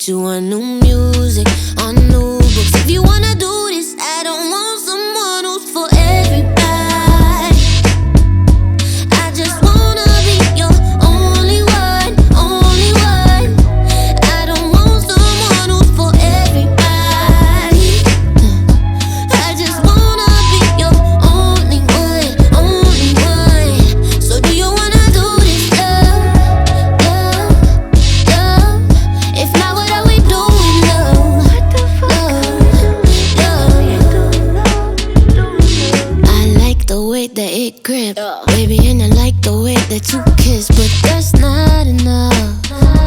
get you on new music, on new books. If you wanna do this, I don't want someone who's for everybody. I just wanna be your only one, only one. I don't want someone who's for everybody. I just wanna be your only one, only one. So do you wanna do this, love, love, love? If not, what are we doing, love, love, love? I like the way that it grip, baby, and I like the way that you kiss, but that's not enough.